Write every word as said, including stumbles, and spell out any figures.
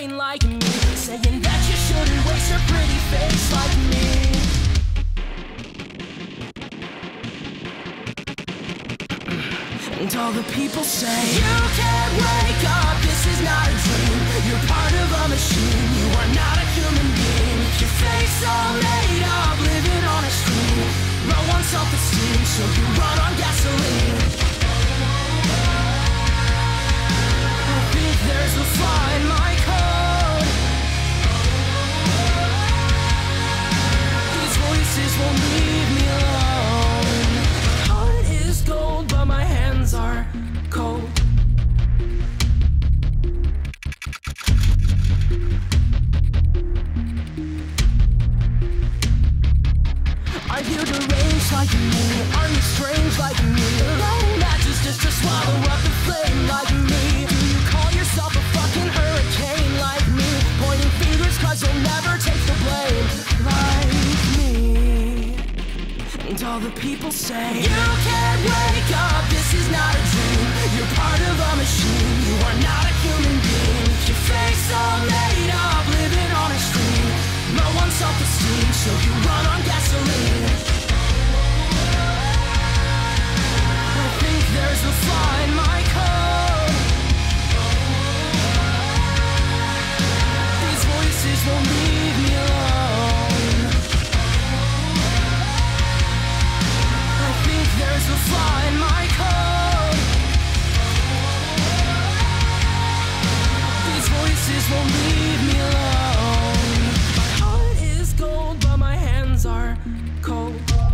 hurricane like me, saying that you shouldn't waste your pretty face like me. And all the people say, you can't wake up, this is not a dream. You're part of a machine, you are not a human being. Your face all made up, living on a screen. Low on self-esteem, so you run on gasoline. I think there's a flaw in my code. These voices won't leave me alone. My heart is gold, but my hands are cold. Are you deranged like me? Are you strange like me? Lighting matches just to swallow up the flame like me. Do you call yourself a fucking hurricane like me? Pointing fingers cause you'll never take the blame like me. And all the people say, you can't wake up, this is not a dream. You're part of a machine, you are not a human being. Your face all made up, living on a stream. Low on self-esteem, so you run on gasoline. I think there's a flaw in my code. These voices won't leave me alone. I think there's a flaw in my code. These voices won't leave me alone. Gold, but my hands are cold.